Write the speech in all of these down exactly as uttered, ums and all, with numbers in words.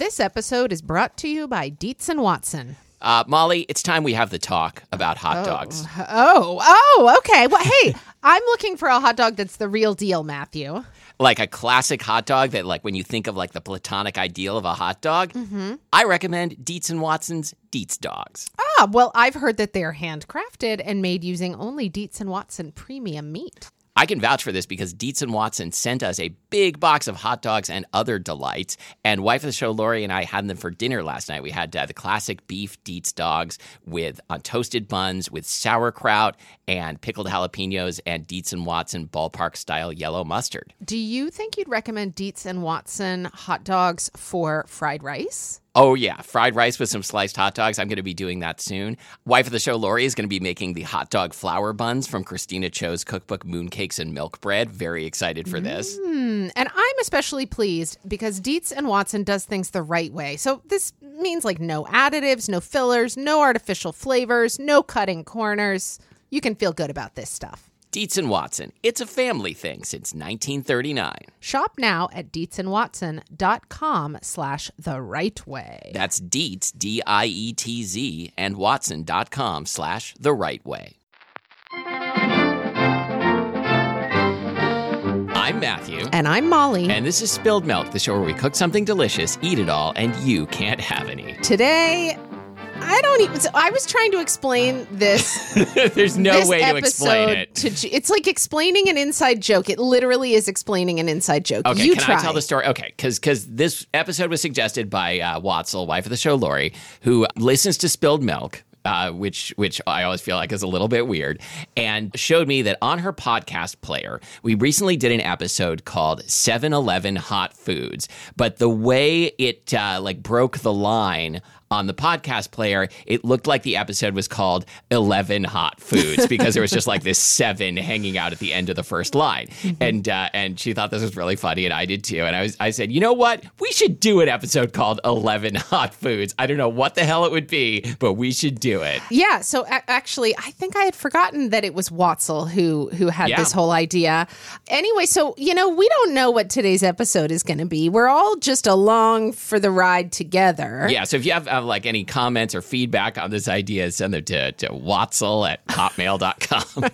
This episode is brought to you by Dietz and Watson. Uh, Molly, it's time we have the talk about hot oh. dogs. Oh, oh, okay. Well, hey, I'm looking for a hot dog that's the real deal, Matthew. Like a classic hot dog that, like, when you think of, like, the platonic ideal of a hot dog, mm-hmm. I recommend Dietz and Watson's Dietz Dogs. Ah, well, I've heard that they're handcrafted and made using only Dietz and Watson premium meat. I can vouch for this because Dietz and Watson sent us a big box of hot dogs and other delights. And wife of the show, Lori, and I had them for dinner last night. We had uh, the classic beef Dietz dogs with uh, toasted buns with sauerkraut and pickled jalapenos and Dietz and Watson ballpark-style yellow mustard. Do you think you'd recommend Dietz and Watson hot dogs for fried rice? Oh, yeah. Fried rice with some sliced hot dogs. I'm going to be doing that soon. Wife of the show, Lori, is going to be making the hot dog flour buns from Christina Cho's cookbook, Mooncakes and Milk Bread. Very excited for this. Mm, and I'm especially pleased because Dietz and Watson does things the right way. So this means like no additives, no fillers, no artificial flavors, no cutting corners. You can feel good about this stuff. Dietz and Watson. It's a family thing since nineteen thirty-nine. Shop now at dietzandwatson.com slash the right way. That's Dietz, D I E T Z, and watson.com slash the right way. I'm Matthew. And I'm Molly. And this is Spilled Milk, the show where we cook something delicious, eat it all, and you can't have any. Today, I don't even. So I was trying to explain this. There's no this way to explain it. To, it's like explaining an inside joke. It literally is explaining an inside joke. Okay, you can try. I tell the story? Okay, because because this episode was suggested by uh, Watzel, wife of the show, Lori, who listens to Spilled Milk. Uh, which which I always feel like is a little bit weird, and showed me that on her podcast player, we recently did an episode called seven eleven Hot Foods, but the way it uh, like broke the line on the podcast player, it looked like the episode was called eleven Hot Foods because there was just like this seven hanging out at the end of the first line. Mm-hmm. And uh, and she thought this was really funny, and I did too. And I was I said, you know what? We should do an episode called eleven Hot Foods. I don't know what the hell it would be, but we should do it. Yeah. So a- actually, I think I had forgotten that it was Watzel who who had yeah. this whole idea. Anyway, so, you know, we don't know what today's episode is going to be. We're all just along for the ride together. Yeah. So if you have uh, like any comments or feedback on this idea, send them to, to Watzel at hotmail dot com.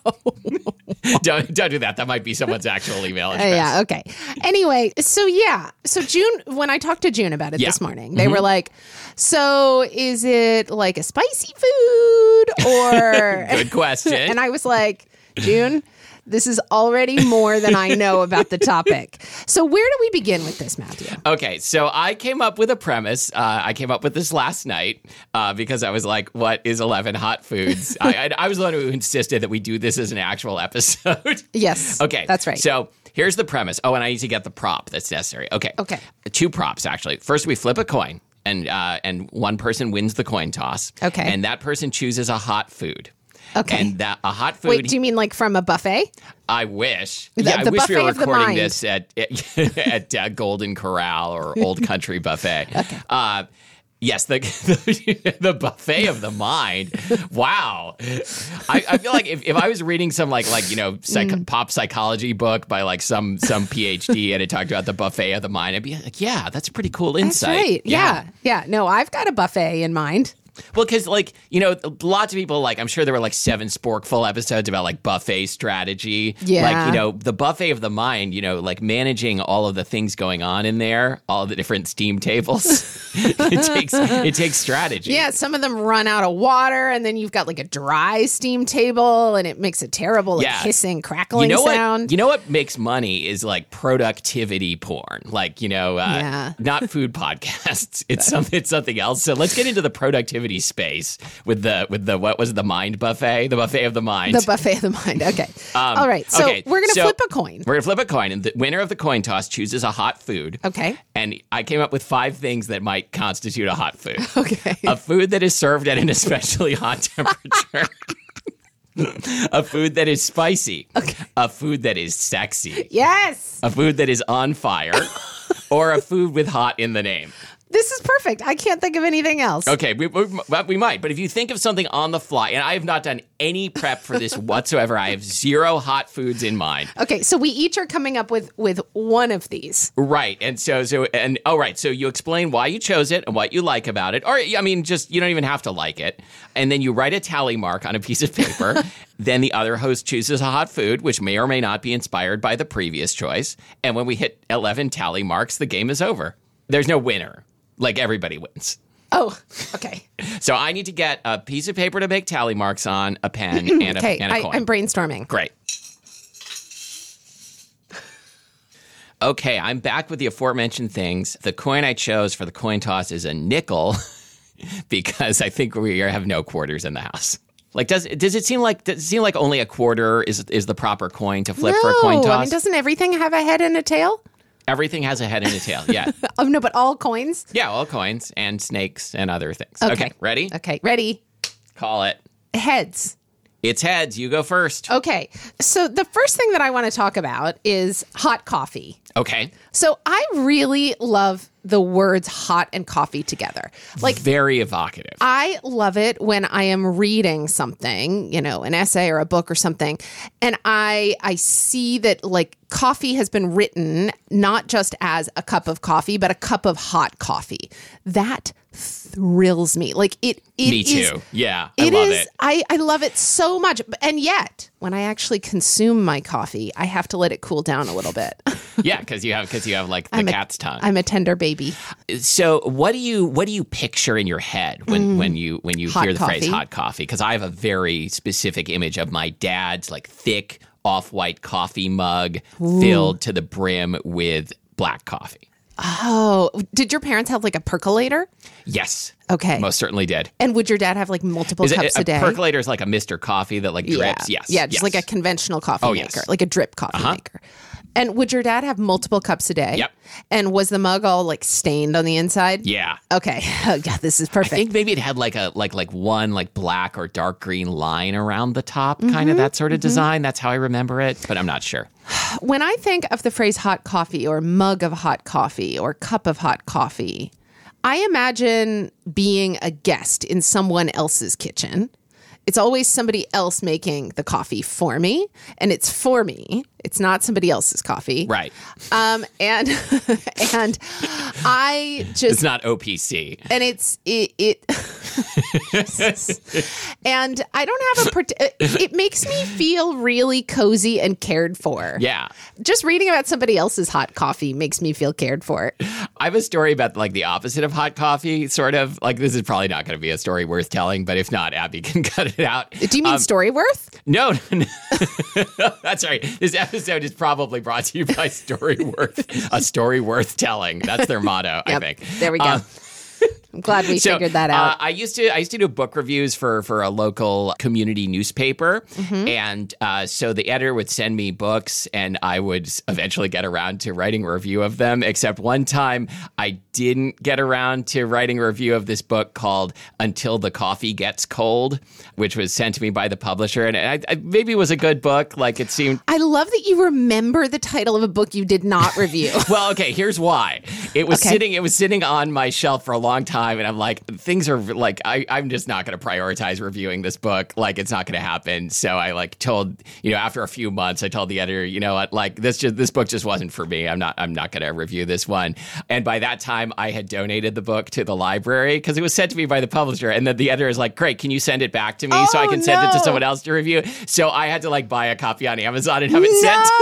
don't, don't do that. That might be someone's actual email address. Uh, yeah. Okay. Anyway, so yeah. So June, when I talked to June about it yeah. this morning, they mm-hmm. were like, so is it like a spicy food or... Good question. And I was like, June, this is already more than I know about the topic. So where do we begin with this, Matthew? Okay, so I came up with a premise. Uh, I came up with this last night uh, because I was like, what is eleven hot foods? I, I, I was the one who insisted that we do this as an actual episode. Yes. Okay. That's right. So here's the premise. Oh, and I need to get the prop that's necessary. Okay. Okay. Two props, actually. First, we flip a coin, and uh, and one person wins the coin toss. Okay. And that person chooses a hot food. Okay. And that a hot food. Wait, do you mean like from a buffet? I wish. The, yeah, the I wish we buffet were of the recording mind. this at at, at uh, Golden Corral or Old Country Buffet. Okay. Uh, yes, the, the the buffet of the mind. Wow. I, I feel like if, if I was reading some like like you know psych- mm. pop psychology book by like some some PhD and it talked about the buffet of the mind, I'd be like, yeah, that's a pretty cool insight. That's right. Yeah. yeah. Yeah. No, I've got a buffet in mind. Well, because, like, you know, lots of people, like, I'm sure there were, like, seven Sporkful episodes about, like, buffet strategy. Yeah. Like, you know, the buffet of the mind, you know, like, managing all of the things going on in there, all of the different steam tables. it takes it takes strategy. Yeah, some of them run out of water, and then you've got, like, a dry steam table, and it makes a terrible, like, yeah. hissing, crackling you know sound. What, you know what makes money is, like, productivity porn. Like, you know, uh, yeah. not food podcasts. It's, some, it's something else. So let's get into the productivity space with the with the what was it, the mind buffet, the buffet of the mind, the buffet of the mind. Okay, um, all right. So okay, we're gonna so flip a coin. We're gonna flip a coin, and the winner of the coin toss chooses a hot food. Okay, and I came up with five things that might constitute a hot food. Okay, a food that is served at an especially hot temperature. A food that is spicy. Okay. A food that is sexy. Yes. A food that is on fire. Or a food with hot in the name. This is perfect. I can't think of anything else. Okay, we, we, we might. But if you think of something on the fly, and I have not done any prep for this whatsoever, I have zero hot foods in mind. Okay, so we each are coming up with with one of these. Right. And so, so, and, oh, right. So you explain why you chose it and what you like about it. Or, I mean, just, you don't even have to like it. And then you write a tally mark on a piece of paper. Then the other host chooses a hot food, which may or may not be inspired by the previous choice. And when we hit eleven tally marks, the game is over. There's no winner. Like, everybody wins. Oh, okay. So I need to get a piece of paper to make tally marks on, a pen, and a, okay, and a I, coin. I'm brainstorming. Great. Okay, I'm back with the aforementioned things. The coin I chose for the coin toss is a nickel because I think we have no quarters in the house. Like, does does it seem like does it seem like only a quarter is is the proper coin to flip no, for a coin toss? I mean, doesn't everything have a head and a tail? Everything has a head and a tail, yeah. Oh, no, but all coins? Yeah, all coins and snakes and other things. Okay. Okay, ready? Okay, ready. Call it. Heads. It's heads. You go first. Okay, so the first thing that I want to talk about is hot coffee. Okay. So I really love the words hot and coffee together. Like, very evocative. I love it when I am reading something, you know, an essay or a book or something, and I I see that like coffee has been written not just as a cup of coffee, but a cup of hot coffee. That thrills me. Like it, it me too. Is, yeah, I it love is, it. I, I love it so much. And yet, when I actually consume my coffee, I have to let it cool down a little bit. Yeah, because you have because you have like the I'm cat's a, tongue. I'm a tender baby. So, what do you what do you picture in your head when, mm. when you when you hot hear the coffee. phrase hot coffee? Because I have a very specific image of my dad's like thick off-white coffee mug Ooh. filled to the brim with black coffee. Oh, did your parents have like a percolator? Yes. Okay. Most certainly did. And would your dad have like multiple is cups it, a, a day? A percolator is like a Mister Coffee that like drips. Yeah. Yes. Yeah, just yes. like a conventional coffee oh, maker, yes. like a drip coffee uh-huh. maker. And would your dad have multiple cups a day? Yep. And was the mug all like stained on the inside? Yeah. Okay. Oh, God, this is perfect. I think maybe it had like a like like one like black or dark green line around the top, mm-hmm, kind of that sort of mm-hmm. design. That's how I remember it, but I'm not sure. When I think of the phrase hot coffee or mug of hot coffee or cup of hot coffee, I imagine being a guest in someone else's kitchen. It's always somebody else making the coffee for me, and it's for me. It's not somebody else's coffee. Right. Um, and and I just... It's not O P C. And it's... it. it and I don't have a... It, it makes me feel really cozy and cared for. Yeah. Just reading about somebody else's hot coffee makes me feel cared for. I have a story about like the opposite of hot coffee, sort of. Like, this is probably not going to be a story worth telling, but if not, Abby can cut it out. Do you mean um, Storyworth? No, no, no. That's right. This episode is probably brought to you by Storyworth, a story worth telling. That's their motto, yep. I think. There we go. Um, I'm glad we so, figured that out. Uh, I used to I used to do book reviews for for a local community newspaper, mm-hmm. and uh, so the editor would send me books, and I would eventually get around to writing a review of them. Except one time, I didn't get around to writing a review of this book called "Until the Coffee Gets Cold," which was sent to me by the publisher, and I, I, maybe it was a good book. Like it seemed. I love that you remember the title of a book you did not review. Well, okay, here's why. It was okay. sitting. It was sitting on my shelf for a long time. And I'm like, things are like, I, I'm just not going to prioritize reviewing this book. Like, it's not going to happen. So I like told, you know, after a few months, I told the editor, you know what, like this just, this book just wasn't for me. I'm not, I'm not going to review this one. And by that time I had donated the book to the library because it was sent to me by the publisher. And then the editor is like, great, can you send it back to me oh, so I can no. send it to someone else to review? So I had to like buy a copy on Amazon and have it no!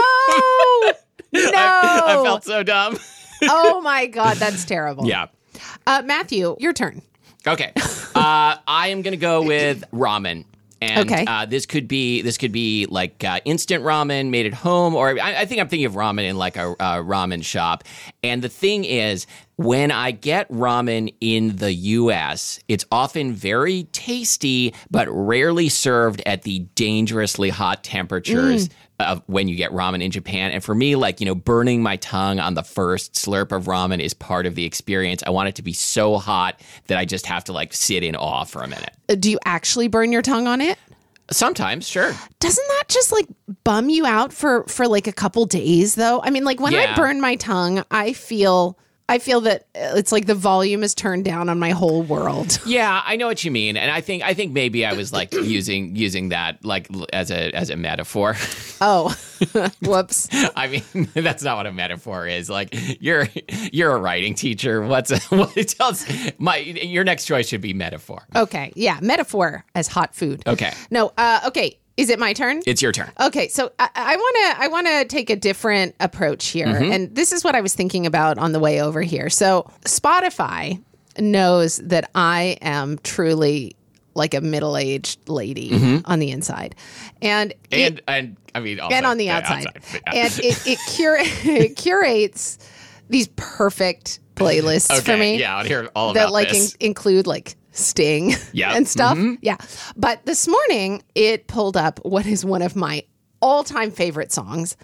sent. No, I, I felt so dumb. Oh my God, that's terrible. Yeah. Uh, Matthew, your turn. Okay, uh, I am going to go with ramen. And okay. uh, this could be this could be like uh, instant ramen made at home, or I, I think I'm thinking of ramen in like a, a ramen shop. And the thing is, when I get ramen in the U S, it's often very tasty, but rarely served at the dangerously hot temperatures. Mm. Of when you get ramen in Japan. And for me, like, you know, burning my tongue on the first slurp of ramen is part of the experience. I want it to be so hot that I just have to like sit in awe for a minute. Do you actually burn your tongue on it? Sometimes, sure. Doesn't that just like bum you out for, for like a couple days though? I mean, like when yeah. I burn my tongue, I feel I feel that uh, it's like the volume is turned down on my whole world. Yeah, I know what you mean, and I think I think maybe I was like using using that like l- as a as a metaphor. Oh, whoops. I mean, that's not what a metaphor is. Like you're you're a writing teacher. What's a, what it tells my your next choice should be metaphor. Okay, yeah, metaphor as hot food. Okay. No, uh, okay. Is it my turn? It's your turn. Okay, so I want to I want to take a different approach here, Mm-hmm. and this is what I was thinking about on the way over here. So Spotify knows that I am truly like a middle-aged lady on the inside, and Mm-hmm. And it, and I mean also, and on the yeah, outside, outside, yeah. and it it, cura- it curates these perfect playlists okay, for me. yeah, I want to hear all that about like this. in- include like Sting Yep. and stuff. Mhm. Yeah. But this morning it pulled up what is one of my all-time favorite songs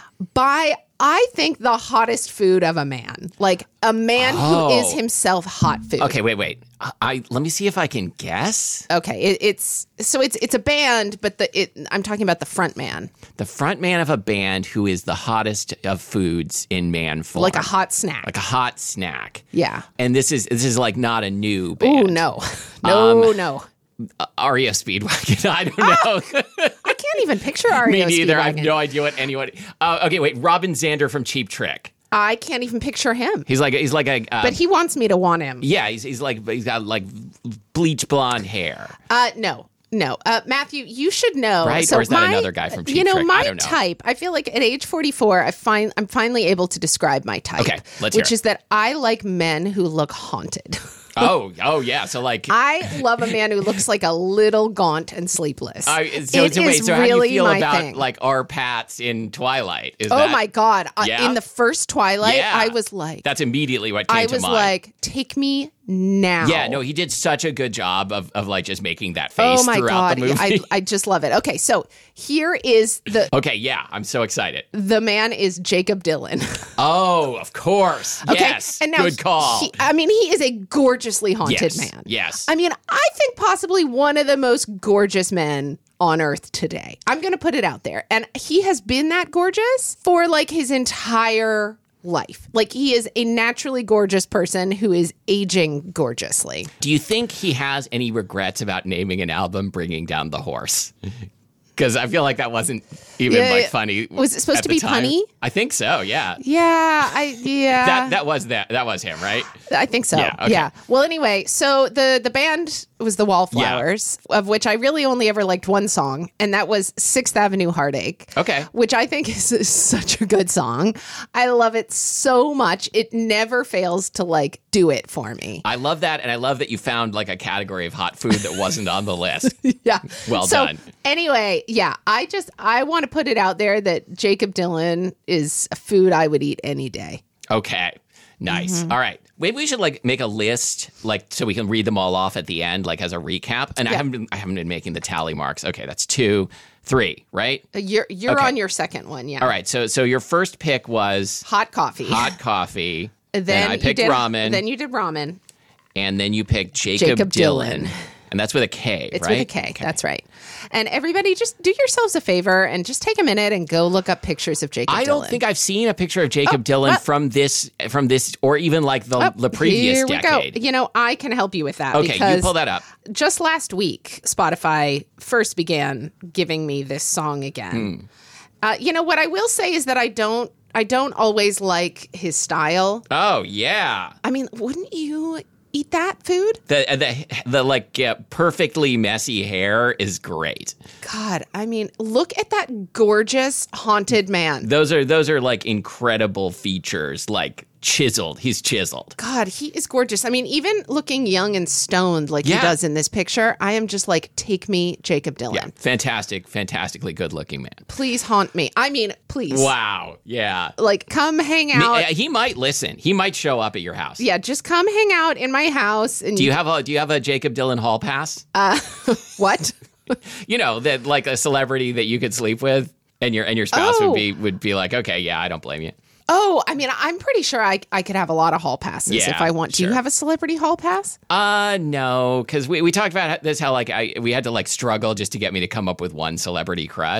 by, I think, the hottest food of a man. Like a man Oh. who is himself hot food. Okay, wait, wait. I, I let me see if I can guess. Okay. It, it's so it's it's a band, but the it I'm talking about the front man. The front man of a band who is the hottest of foods in man form, Like a hot snack. like a hot snack. Yeah. And this is this is like not a new Oh band. no. No, Um, no. Uh, R E O Speedwagon. I don't know. I can't even picture R E O Me neither. I have Speedwagon. no idea what anyone. Uh, okay, wait. Robin Zander from Cheap Trick. I can't even picture him. He's like he's like a. Uh, But he wants me to want him. yeah, he's he's like he's got like bleach blonde hair. Uh, no, no. Uh, Matthew, you should know. Right? So Or is that my- another guy from Cheap You know, Trick? I my don't know. type, I feel like at age forty-four, I find, I'm finally able to describe my type. Okay, let's hear Which it. is that I like men who look haunted. Oh, oh yeah. So like. I love a man who looks like a little gaunt and sleepless. I, so, It so wait, is so how do really you feel my about thing. like our Pats in Twilight? Is Oh that, my God. Uh, Yeah? in the first Twilight, Yeah. I was like, That's immediately what came I to was mind. like, take me now. Yeah, no, he did such a good job of, of like just making that face Oh my throughout God. the movie. I, I just love it. Okay, so here is the okay, yeah, I'm so excited. the man is Jacob Dylan. Oh, of course. Okay. Yes. And now good call. he- I mean, he is a gorgeously haunted yes. man. Yes. I mean, I think possibly one of the most gorgeous men on earth today. I'm going to put it out there. And he has been that gorgeous for like his entire life. Like he is a naturally gorgeous person who is aging gorgeously. Do you think he has any regrets about naming an album Bringing Down the Horse? Because I feel like that wasn't even Yeah, like yeah. funny. Was it supposed at to the be time. punny? I think so. Yeah. Yeah, I yeah. That that was that that was him, right? I think so. Yeah, Yeah, okay. Well, anyway, so the the band was the Wallflowers, of which I really only ever liked one song, and that was Sixth Avenue Heartache. Okay. Which I think is, is such a good song. I love it so much. It never fails to like do it for me. I love that, and I love that you found like a category of hot food that wasn't on the list. Yeah. Well so, done. Anyway, yeah, I just I want to put it out there that Jacob Dylan is a food I would eat any day. Okay. Nice. Mm-hmm. All right. Maybe we should like make a list, like so we can read them all off at the end, like as a recap. And I Yeah. haven't been, I haven't been making the tally marks. Okay, that's two, three, right? You're you're Okay. on your second one, yeah. All right. So so your first pick was Hot coffee. hot coffee. Then then I you picked did, ramen. Then you did ramen. and then you picked Jacob, Jacob Dylan. Dylan. And that's with a K, It's right? with a K. That's right. And everybody, just do yourselves a favor and just take a minute and go look up pictures of Jacob Dylan. I don't think I've seen a picture of Jacob Dylan well- from this, from this, or even like the, Oh, the previous here we decade. go. You know, I can help you with that. Okay, because you pull that up. Just last week, Spotify first began giving me this song again. Hmm. Uh, you know what I will say is that I don't, I don't always like his style. Oh yeah, I mean, wouldn't you eat that food? the the the like yeah, perfectly messy hair is great. God, I mean, look at that gorgeous haunted man. Those are those are like incredible features, like chiseled. He's chiseled. God, he is gorgeous. I mean, even looking young and stoned like Yeah. he does in this picture, I am just like, take me, Jacob Dylan. Yeah, fantastic, fantastically good looking man. Please haunt me. I mean, please. Wow. Yeah. Like, come hang Me- out. uh, he might listen. He might show up at your house. Yeah, just come hang out in my house. And Do you have a Do you have a Jacob Dylan hall pass? Uh, what? You know that like a celebrity that you could sleep with, and your and your spouse Oh. would be would be like, okay, yeah, I don't blame you. Oh, I mean, I'm pretty sure I, I could have a lot of hall passes Yeah, if I want. Do you sure. have a celebrity hall pass? Uh no, because we, we talked about this how like I we had to like struggle just to get me to come up with one celebrity crush.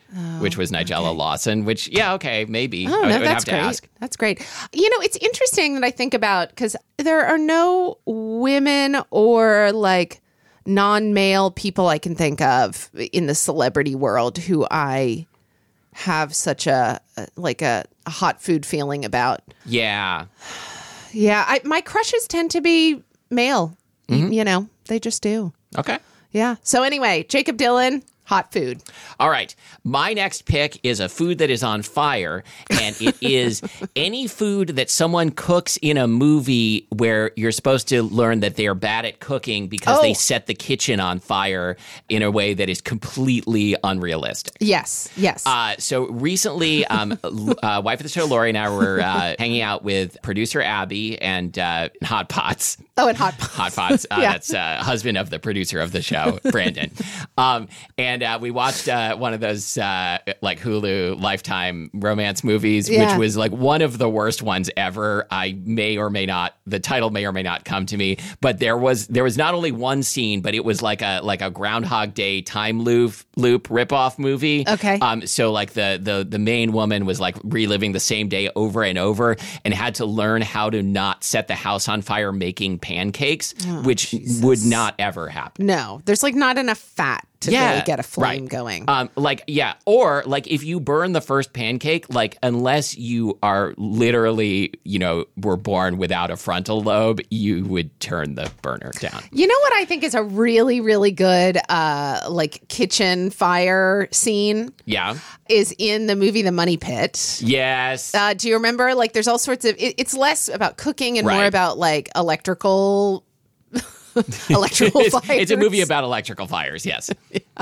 which was Nigella okay. Lawson, which, yeah, okay, maybe. Oh, I no, would that's have to great. ask. That's great. You know, it's interesting that I think about, because there are no women or like non-male people I can think of in the celebrity world who I have such a, like a, a hot food feeling about. Yeah. Yeah, I, my crushes tend to be male. Mm-hmm. You know, they just do. Okay. Yeah. So anyway, Jacob Dylan, hot food. All right. My next pick is a food that is on fire, and it is any food that someone cooks in a movie where you're supposed to learn that they are bad at cooking because Oh. they set the kitchen on fire in a way that is completely unrealistic. Yes. Yes. Uh, so recently, um, uh, wife of the show, Lori, and I were uh, hanging out with producer Abby and uh, Hot Pots. oh, and hot pots. Hot Pots. Uh, Yeah. That's uh, husband of the producer of the show, Brandon. um, and uh, we watched uh, one of those uh, like Hulu Lifetime romance movies, Yeah. which was like one of the worst ones ever. I may or may not, the title may or may not come to me, but there was there was not only one scene, but it was like a like a Groundhog Day time loop loop ripoff movie. Okay. Um, so like the the the main woman was like reliving the same day over and over, and had to learn how to not set the house on fire making pancakes, Oh, which would not ever happen. No, there's like not enough fat to Yeah, really get a flame right. going. Um, like, yeah. Or like if you burn the first pancake, like unless you are literally, you know, were born without a frontal lobe, you would turn the burner down. You know what I think is a really, really good uh, like kitchen fire scene Yeah. is in the movie The Money Pit. Yes. Uh, do you remember? Like there's all sorts of, it, it's less about cooking and more Right. about like electrical electrical it's, fires. it's a movie about electrical fires. Yes.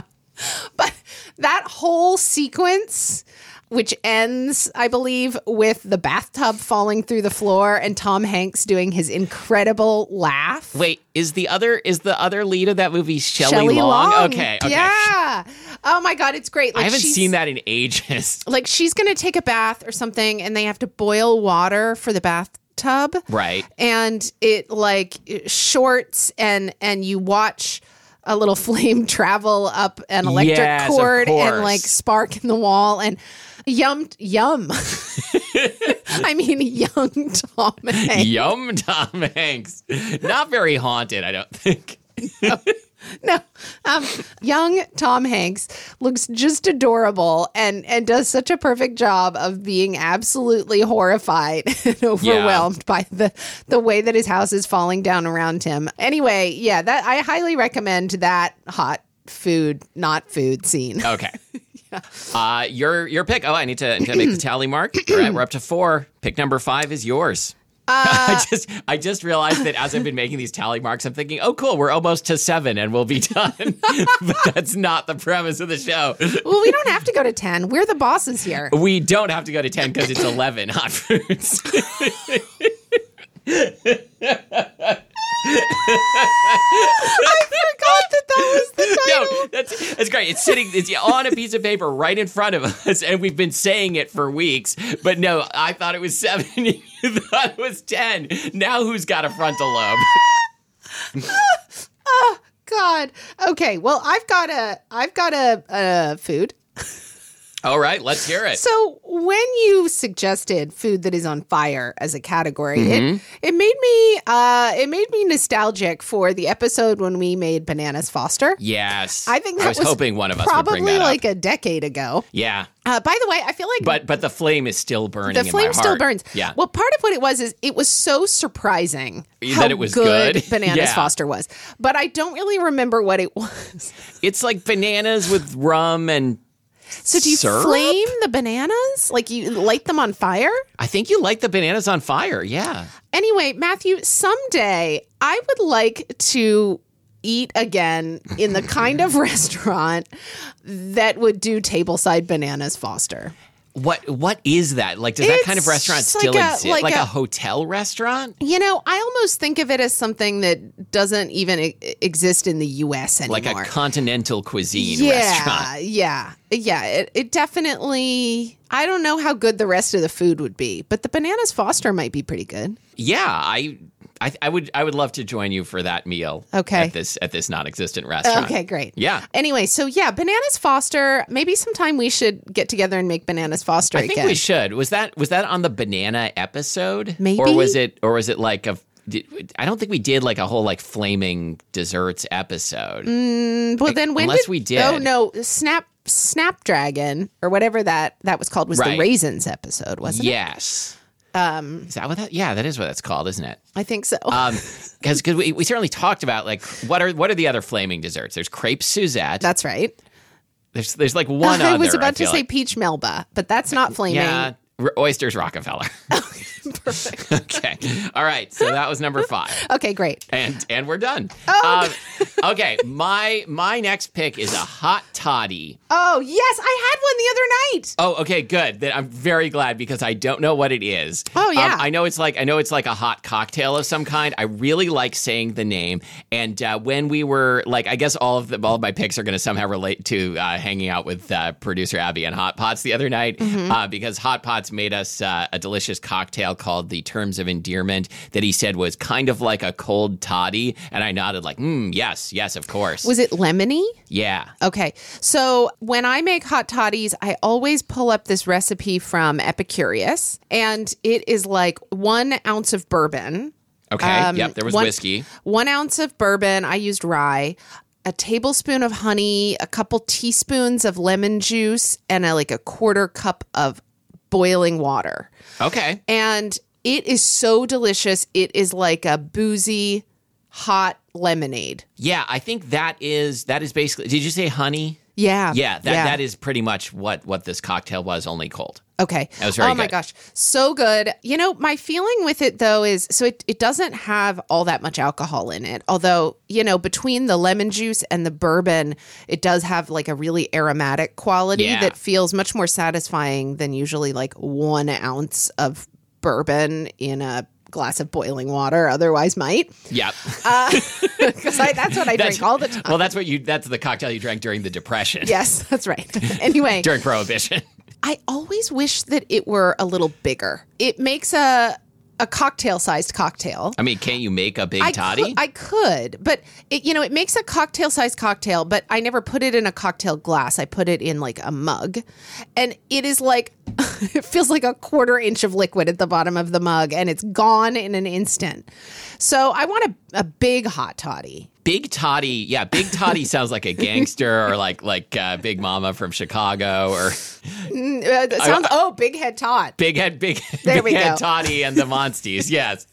But that whole sequence, which ends, I believe, with the bathtub falling through the floor and Tom Hanks doing his incredible laugh. Wait, is the other is the other lead of that movie Shelley, Shelley Long? Long. Okay. Okay. Yeah. Oh my God, it's great. Like I haven't she's- seen that in ages. Like she's going to take a bath or something and they have to boil water for the bathtub. Right. And it like shorts and and you watch a little flame travel up an electric Yes, of cord and course. like spark in the wall and yum yum. I mean young Tom Hanks. Yum, Tom Hanks. Not very haunted, I don't think. No, um, young Tom Hanks looks just adorable and and does such a perfect job of being absolutely horrified and overwhelmed by the the way that his house is falling down around him. Anyway, yeah, that I highly recommend that hot food, not food scene. Okay. Uh, your your pick. Oh, I need to, to make the tally mark. All right, we're up to four. Pick number five is yours. I just I just realized that as I've been making these tally marks, I'm thinking, oh, cool, we're almost to seven and we'll be done. But that's not the premise of the show. Well, we don't have to go to ten. We're the bosses here. We don't have to go to ten because it's eleven hot foods. I forgot that that was the title. No, that's that's great. It's sitting it's on a piece of paper right in front of us, and we've been saying it for weeks. But no, I thought it was seven. You thought it was ten. Now who's got a frontal lobe? Oh God. Okay. Well, I've got a I've got a, a food. All right, let's hear it. So when you suggested food that is on fire as a category, Mm-hmm. it it made me uh, it made me nostalgic for the episode when we made Bananas Foster. Yes, I think that I was, was hoping one of us would probably bring that like up. a decade ago. Yeah, Uh, by the way, I feel like but but the flame is still burning. the in flame my still heart. burns. Yeah. Well, part of what it was is it was so surprising That how it was good. Bananas Yeah. Foster was, but I don't really remember what it was. It's like bananas with rum and. So do you Syrup? flame the bananas? Like you light them on fire? I think you light the bananas on fire. Yeah. Anyway, Matthew, someday I would like to eat again in the kind of restaurant that would do tableside Bananas Foster. What what is that? Like, does that kind of It's restaurant just still like a- exist? like Like, a- a, hotel restaurant? You know, I almost think of it as something that doesn't even e- exist in the U S anymore. Like a continental cuisine yeah, restaurant? yeah. Yeah, it, it definitely, I don't know how good the rest of the food would be, but the Bananas Foster might be pretty good. Yeah, I, I, I would, I would love to join you for that meal. Okay. At this, at this non-existent restaurant. Okay, great. Yeah. Anyway, so yeah, Bananas Foster. Maybe sometime we should get together and make Bananas Foster I think again. we should. Was that, was that on the banana episode? Maybe. Or was it, or was it like a? Did, I don't think we did like a whole like flaming desserts episode. Mm, well, then when unless did we did? Oh no, Snap Snapdragon or whatever that that was called was Right. the raisins episode, wasn't it? Yes. Um, is that what that? Yeah, that is what it's called, isn't it? I think so. Um, because we, we certainly talked about like what are what are the other flaming desserts? There's crepe Suzette. That's right. There's there's like one I other. was about I to feel say like. peach Melba, but that's not flaming. Yeah, R- oysters Rockefeller. Perfect. Okay, all right. So that was number five, Okay, great. and and we're done. Oh, Um, okay, my my next pick is a hot toddy. Oh yes, I had one the other night. Oh, okay, good. Then I'm very glad because I don't know what it is. Oh, yeah. Um, I know it's like I know it's like a hot cocktail of some kind. I really like saying the name. And uh, when we were like, I guess all of the all of my picks are going to somehow relate to uh, hanging out with uh, producer Abby and Hot Pots the other night Mm-hmm. uh, because Hot Pots made us uh, a delicious cocktail called the Terms of Endearment that he said was kind of like a cold toddy, and I nodded like, mm, yes, yes, of course. Was it lemony? Yeah. Okay. So when I make hot toddies, I always pull up this recipe from Epicurious, and it is like one ounce of bourbon. Okay. Um, yep. There was one- whiskey. One ounce of bourbon. I used rye. A tablespoon of honey, a couple teaspoons of lemon juice, and a, like a quarter cup of boiling water. Okay. And it is so delicious. It is like a boozy, hot lemonade. Yeah, I think that is that is basically. Did you say honey? Yeah. Yeah, that that is pretty much what what this cocktail was, only cold. Okay. That was very oh my good. gosh. So good. You know, my feeling with it though is so it, it doesn't have all that much alcohol in it. Although, you know, between the lemon juice and the bourbon, it does have like a really aromatic quality Yeah. that feels much more satisfying than usually like one ounce of bourbon in a glass of boiling water otherwise might. Yep. Because that's what I drink all the time. Well, that's what you. That's the cocktail you drank during the Depression. Yes, that's right. Anyway. During Prohibition. I always wish that it were a little bigger. It makes a a cocktail-sized cocktail. I mean, can't you make a big I toddy? could, I could, but it, you know, it makes a cocktail-sized cocktail, but I never put it in a cocktail glass. I put it in like a mug, and it is like it feels like a quarter inch of liquid at the bottom of the mug, and it's gone in an instant. So I want a, a big hot toddy. Big Toddy, yeah, Big Toddy sounds like a gangster or like like uh, Big Mama from Chicago or Uh, it sounds oh, big head tot. Big Head Big, There big we Head go. Toddy and the Monsties. Yes.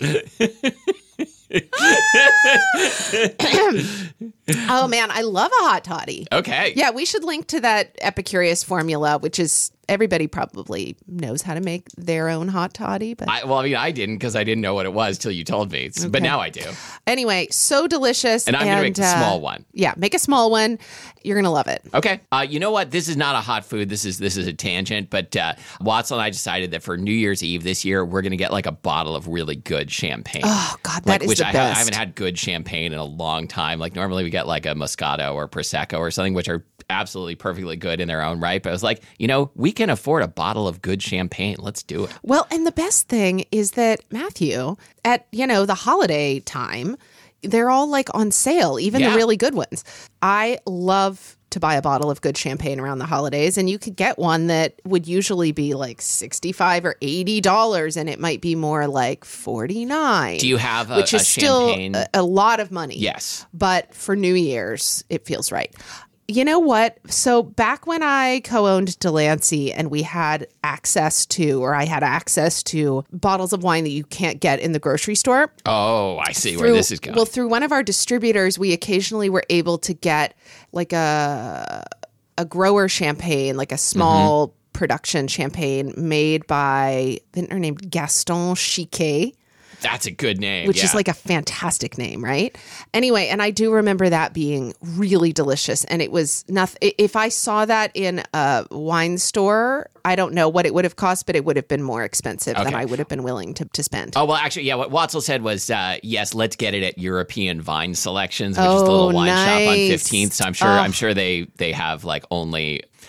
Oh man, I love a hot toddy. Okay. Yeah, we should link to that Epicurious formula, which is everybody probably knows how to make their own hot toddy. But I, well, I mean, I didn't because I didn't know what it was till you told me. But now I do. anyway, so delicious. And I'm going to make the uh, small one. Yeah, make a small one. You're gonna love it. Okay. Uh, you know what? This is not a hot food. This is this is a tangent. But uh, Watson and I decided that for New Year's Eve this year, we're going to get like a bottle of really good champagne. Oh God, that like, is which the I, best. I haven't had good champagne in a long time. Like normally we get like a Moscato or Prosecco or something, which are absolutely perfectly good in their own right. But I was like, you know, we can afford a bottle of good champagne. Let's do it. Well, and the best thing is that Matthew, at you know the holiday time, they're all like on sale, even Yeah. the really good ones. I love to buy a bottle of good champagne around the holidays, and you could get one that would usually be like sixty-five or eighty dollars, and it might be more like forty-nine. Do you have a, which a is still champagne? a, a lot of money. Yes. But for New Year's, it feels right. You know what? So back when I co-owned Delancey and we had access to, or I had access to bottles of wine that you can't get in the grocery store. Oh, I see where through- this is going. Well, through one of our distributors, we occasionally were able to get like a a grower champagne, like a small Mm-hmm. production champagne made by, I think her name Gaston Chiquet. That's a good name. Which yeah. is like a fantastic name, right? Anyway, and I do remember that being really delicious. And it was nothing. If I saw that in a wine store, I don't know what it would have cost, but it would have been more expensive than Okay. I would have been willing to, to spend. Oh, well, actually, yeah, what Watzel said was, uh, yes, let's get it at European Vine Selections, which is the Oh, little wine shop on nice. fifteenth. So I'm sure, Oh. I'm sure they, they have like only,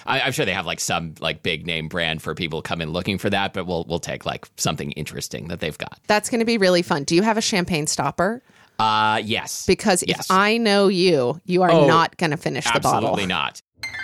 I, I'm sure they have like some like big name brand for people coming looking for that, but we'll we'll take like something interesting that they've got. That's going to be really fun. Do you have a champagne stopper? Uh, yes. Because yes. if I know you, you are Oh, not going to finish the bottle. Absolutely not.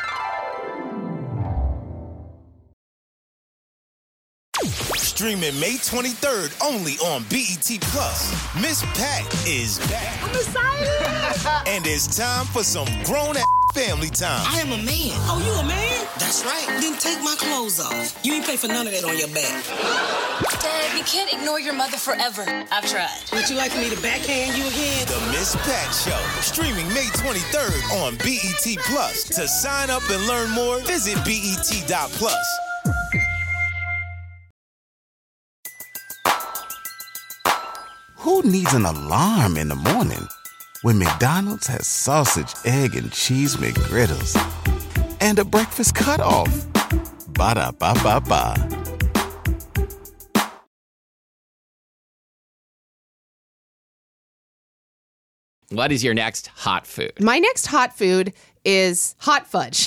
Streaming May twenty-third only on B E T Plus. Miss Pat is back. I'm excited. And it's time for some grown-ass family time. I am a man. Oh, you a man? That's right. Then take my clothes off. You ain't pay for none of that on your back. Dad, you can't ignore your mother forever. I've tried. Would you like me to backhand you again? The Miss Pat Show. Streaming May twenty-third on B E T Plus. To sign up and learn more, visit B E T dot plus. Who needs an alarm in the morning when McDonald's has sausage, egg, and cheese McGriddles and a breakfast cutoff? Ba-da-ba-ba-ba. What is your next hot food? My next hot food is hot fudge,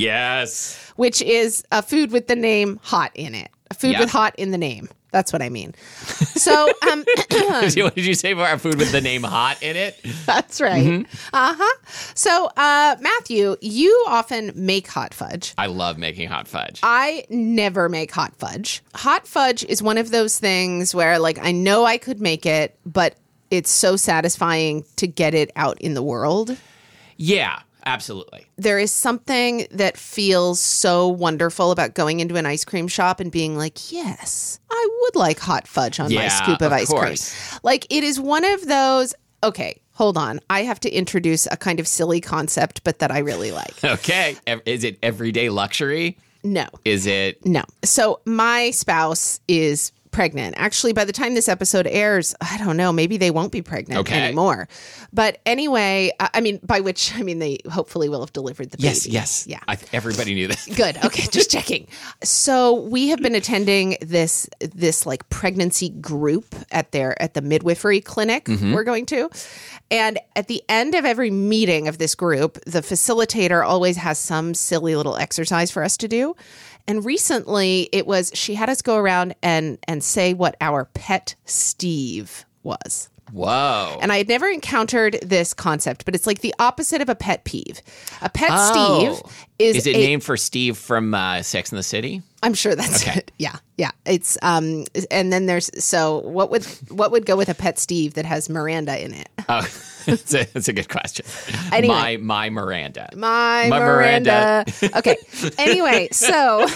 Yes. which is a food with the name hot in it. A food Yeah. with hot in the name. That's what I mean. So, um, What did you say for a food with the name hot in it? that's right. Mm-hmm. Uh-huh. So, uh, Matthew, you often make hot fudge. I love making hot fudge. I never make hot fudge. Hot fudge is one of those things where, like, I know I could make it, but it's so satisfying to get it out in the world. Yeah, absolutely. There is something that feels so wonderful about going into an ice cream shop and being like, yes, I would like hot fudge on my Yeah, scoop of, of ice course. cream. Like, it is one of those, okay, hold on. I have to introduce a kind of silly concept, but that I really like. Okay. Ev- Is it everyday luxury? No. Is it? No. So my spouse is pregnant. Actually, by the time this episode airs, I don't know, maybe they won't be pregnant Okay. anymore. But anyway, I I mean, by which, I mean, they hopefully will have delivered the baby. Yes, yes. Yeah. I, everybody knew this. Good. Okay, just checking. So we have been attending this this like pregnancy group at their at the midwifery clinic we're going to. And at the end of every meeting of this group, the facilitator always has some silly little exercise for us to do. And recently it was she had us go around and and say what our pet Steve was. Whoa. And I had never encountered this concept, but it's like the opposite of a pet peeve. A pet Oh. Steve is Is it a, named for Steve from uh, Sex and the City? I'm sure that's Okay. it. Yeah, yeah. It's um, and then there's so what would what would go with a pet Steve that has Miranda in it? Oh, that's a, that's a good question. Anyway. My my Miranda. My, My Miranda. Miranda. Okay. Anyway, so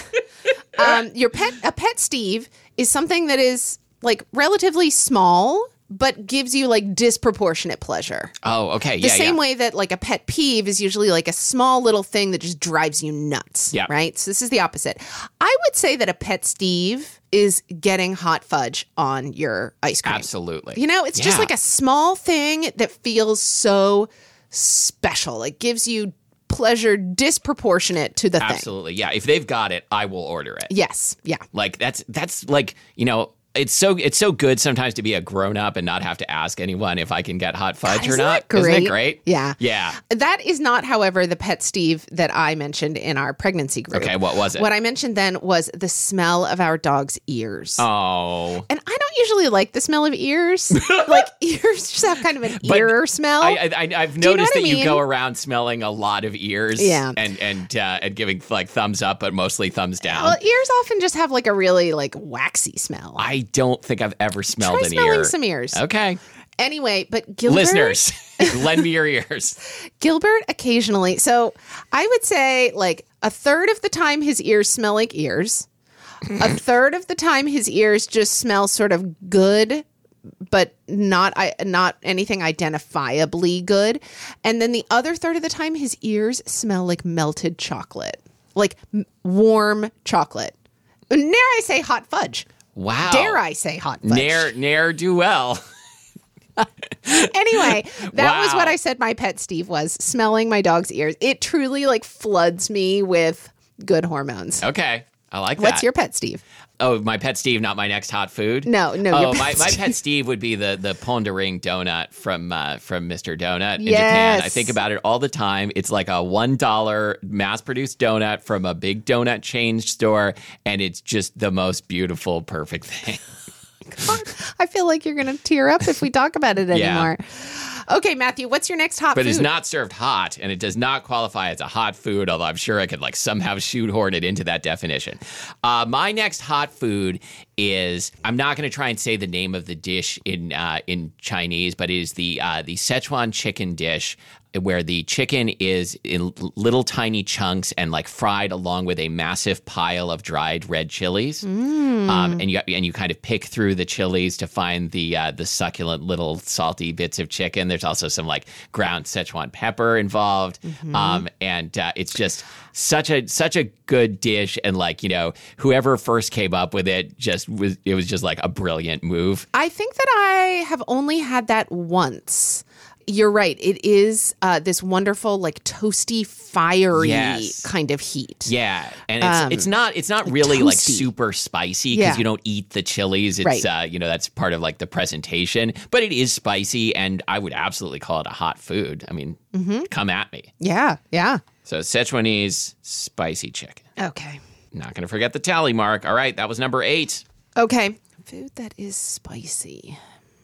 um, your pet a pet Steve is something that is like relatively small, but gives you like disproportionate pleasure. Oh, okay. The Yeah, same yeah. way that like a pet peeve is usually like a small little thing that just drives you nuts. Yeah. Right. So this is the opposite. I would say that a pet Steve is getting hot fudge on your ice cream. Absolutely. You know, it's just Yeah. like a small thing that feels so special. It gives you pleasure disproportionate to the thing. Absolutely. Yeah. If they've got it, I will order it. Yes. Yeah. Like that's that's like, you know, it's so it's so good sometimes to be a grown up and not have to ask anyone if I can get hot fudge or Isn't not. that Isn't great? it great? Yeah. Yeah. That is not, however, the pet Steve that I mentioned in our pregnancy group. Okay, what was it? What I mentioned then was the smell of our dog's ears. Oh. And I don't usually like the smell of ears. Like ears just have kind of an But ear smell. I, I, I've Do you know noticed what I that you mean? go around smelling a lot of ears, Yeah. and and uh, and giving like thumbs up, but mostly thumbs down. well, ears often just have like a really like waxy smell. I don't think I've ever smelled Try an smelling ear. some ears. Okay, Anyway, but Gilbert, listeners, lend me your ears. Gilbert occasionally. So I would say like a third of the time his ears smell like ears. A third of the time his ears just smell sort of good, but not I not anything identifiably good. And then the other third of the time his ears smell like melted chocolate, like m- warm chocolate. Dare I say hot fudge? Wow. Dare I say hot fudge? Ne'er ne'er do well. Anyway, that was Wow. what I said my pet Steve was, smelling my dog's ears. It truly like floods me with good hormones. Okay. I like that. What's your pet, Steve? Oh, my pet Steve, not my next hot food? No, no. Oh, your my, pet my Steve. pet Steve would be the the Pondering donut from uh, from Mister Donut in Yes. Japan. I think about it all the time. It's like a one dollar mass-produced donut from a big donut chain store, and it's just the most beautiful, perfect thing. God, I feel like you're going to tear up if we talk about it Yeah. anymore. Okay, Matthew, what's your next hot But food? it's not served hot, and it does not qualify as a hot food, although I'm sure I could like somehow shoehorn it into that definition. Uh, my next hot food is, I'm not going to try and say the name of the dish in uh, in Chinese, but it is the uh, the Szechuan chicken dish, where the chicken is in little tiny chunks and like fried along with a massive pile of dried red chilies. Mm. Um, and you and you kind of pick through the chilies to find the uh, the succulent little salty bits of chicken. There's also some like ground Szechuan pepper involved, Mm-hmm. um, and uh, it's just such a such a good dish. And like, you know, whoever first came up with it just was it was just like a brilliant move. I think that I have only had that once. You're right. It is uh, this wonderful, like toasty, fiery Yes. kind of heat. Yeah, and it's Um, it's not it's not really like toasty. super spicy because Yeah. you don't eat the chilies. It's Right. uh, you know, that's part of like the presentation, but it is spicy, and I would absolutely call it a hot food. I mean, Mm-hmm. come at me. Yeah, yeah. So Szechuanese spicy chicken. Okay. Not going to forget the tally mark. All right, that was number eight. Okay. Food that is spicy.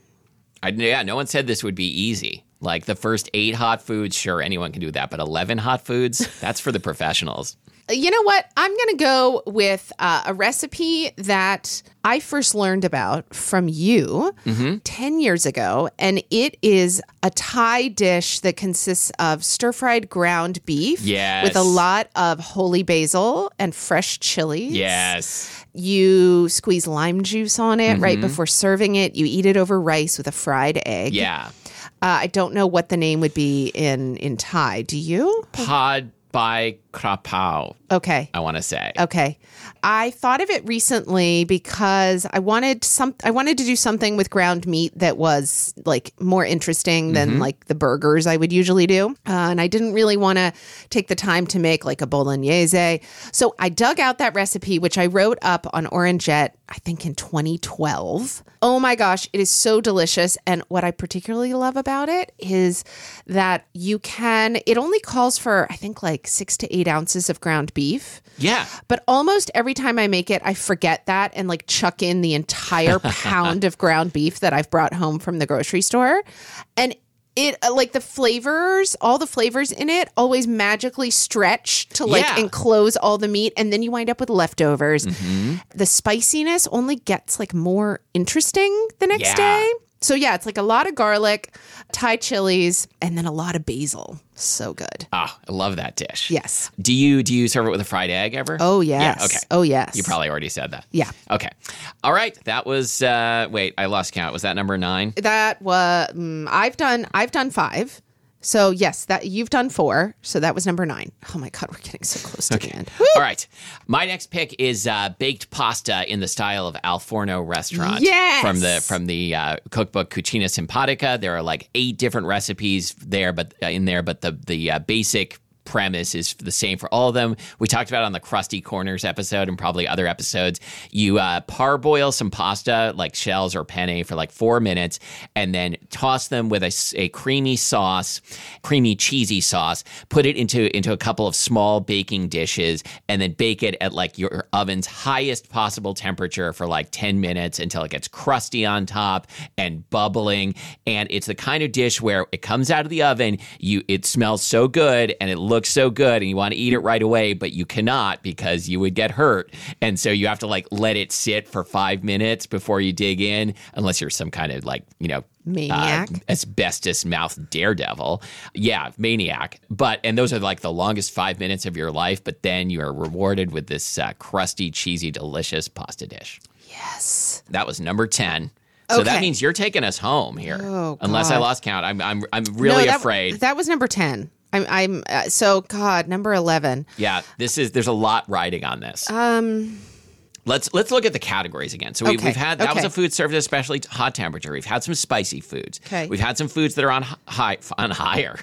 I, yeah, no one said this would be easy. Like the first eight hot foods, sure, anyone can do that, but eleven hot foods, that's for the professionals. You know what? I'm going to go with uh, a recipe that I first learned about from you Mm-hmm. ten years ago. And it is a Thai dish that consists of stir-fried ground beef Yes. with a lot of holy basil and fresh chilies. Yes. You squeeze lime juice on it right before serving it. You eat it over rice with a fried egg. Yeah. Uh, I don't know what the name would be in, in Thai. Do you? Pad Bai Krapao, Okay. I want to say. Okay. I thought of it recently because I wanted some I wanted to do something with ground meat that was like more interesting than Mm-hmm. like the burgers I would usually do. Uh, and I didn't really want to take the time to make like a bolognese. So I dug out that recipe, which I wrote up on Orangeette, I think in twenty twelve. Oh my gosh, it is so delicious. And what I particularly love about it is that you can, it only calls for, I think like six to eight ounces of ground beef. Yeah. But almost every time I make it, I forget that and like chuck in the entire pound of ground beef that I've brought home from the grocery store. And it, uh, like the flavors, all the flavors in it always magically stretch to like Yeah. enclose all the meat. And then you wind up with leftovers. Mm-hmm. The spiciness only gets like more interesting the next Yeah. day. So yeah, it's like a lot of garlic, Thai chilies, and then a lot of basil. So good. Oh, I love that dish. Yes. Do you do you serve it with a fried egg ever? Oh, yes. Yeah, okay. Oh, yes. You probably already said that. Yeah. Okay. All right. That was uh wait, I lost count. Was that number nine? That was um, I've done I've done five. So yes, that you've done four. So that was number nine. Oh my God, we're getting so close to the end. All right. My next pick is uh, baked pasta in the style of Al Forno restaurant. Yes! From the from the uh, cookbook Cucina Simpatica. There are like eight different recipes there, but uh, in there, but the the uh, basic premise is the same for all of them. We talked about it on the Crusty Corners episode and probably other episodes. You uh, parboil some pasta, like shells or penne, for like four minutes, and then toss them with a, s- a creamy sauce, creamy cheesy sauce. Put it into into a couple of small baking dishes, and then bake it at like your oven's highest possible temperature for like ten minutes until it gets crusty on top and bubbling. And it's the kind of dish where it comes out of the oven, you it smells so good and it looks so good, and you want to eat it right away, but you cannot because you would get hurt. And so you have to like let it sit for five minutes before you dig in, unless you're some kind of like, you know, Maniac. uh, asbestos mouth daredevil. Yeah, maniac. But, and those are like the longest five minutes of your life, but then you are rewarded with this uh, crusty, cheesy, delicious pasta dish. Yes. That was number ten. So that Okay. means you're taking us home here. Oh, Unless I God. lost count. I'm I'm I'm really No, that, afraid. That was number ten. I'm I'm uh, so God, number eleven. Yeah, this is there's a lot riding on this. Um Let's let's look at the categories again. So we, Okay, we've had that was okay. a food served at especially hot temperature. We've had some spicy foods. Okay. We've had some foods that are on hi- high on higher.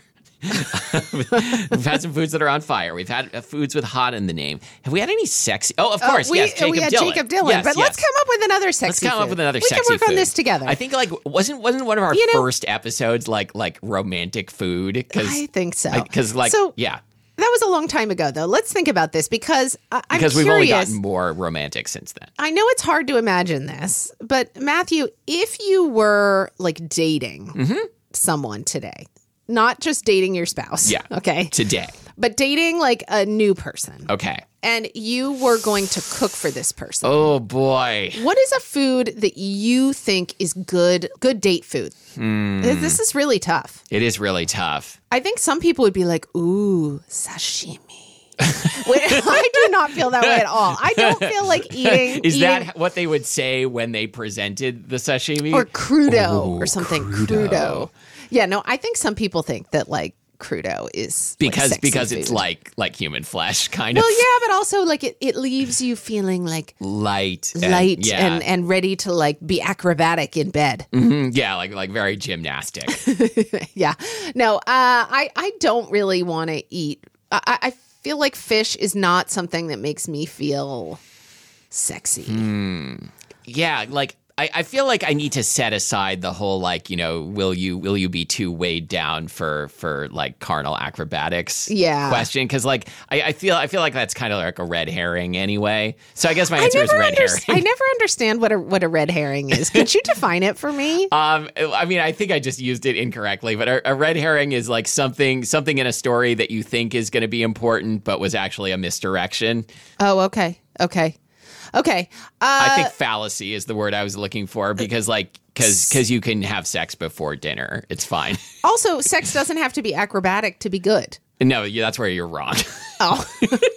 We've had some foods that are on fire. We've had uh, foods with hot in the name. Have we had any sexy? Oh, of course, Uh, we, yes, Jacob we had Dylan. Jacob Dylan, Yes, but yes. let's come up with another sexy Let's come food. up with another we sexy can work on food. this together. I think like wasn't wasn't one of our You know- first episodes like like romantic food? Because I think so. Because like So- yeah, That was a long time ago, though. Let's think about this because I- I'm because curious. we've only gotten more romantic since then. I know it's hard to imagine this, but Matthew, if you were like dating Mm-hmm. someone today, not just dating your spouse, Yeah. okay, Today, but dating like a new person, okay. and you were going to cook for this person. Oh boy. What is a food that you think is good, good date food? Hmm. This is really tough. It is really tough. I think some people would be like, ooh, sashimi. Wait, I do not feel that way at all. I don't feel like eating. Is eating, that what they would say when they presented the sashimi? or crudo Ooh, or something? crudo. Crudo. Yeah, no, I think some people think that like crudo is like, because sexy because it's food. like like human flesh, kind Well, of yeah, but also like it, it leaves you feeling like light, and- light yeah, and, and ready to like be acrobatic in bed. Mhm, yeah, like like very gymnastic. Yeah. No, uh, I, I don't really want to eat. I, I I feel like fish is not something that makes me feel sexy. Hmm. Yeah, like I, I feel like I need to set aside the whole like, you know, will you will you be too weighed down for for like carnal acrobatics Yeah. question? Because like I, I feel I feel like that's kind of like a red herring anyway. So I guess my I answer is never, red underst- I herring. never understand what a what a red herring is. Could you define it for me? Um, I mean, I think I just used it incorrectly, but a, a red herring is like something something in a story that you think is going to be important, but was actually a misdirection. Oh, okay, okay, okay. Uh, I think fallacy is the word I was looking for because, like, because because you can have sex before dinner, it's fine. also, sex doesn't have to be acrobatic to be good. No, yeah, that's where you're wrong. Oh,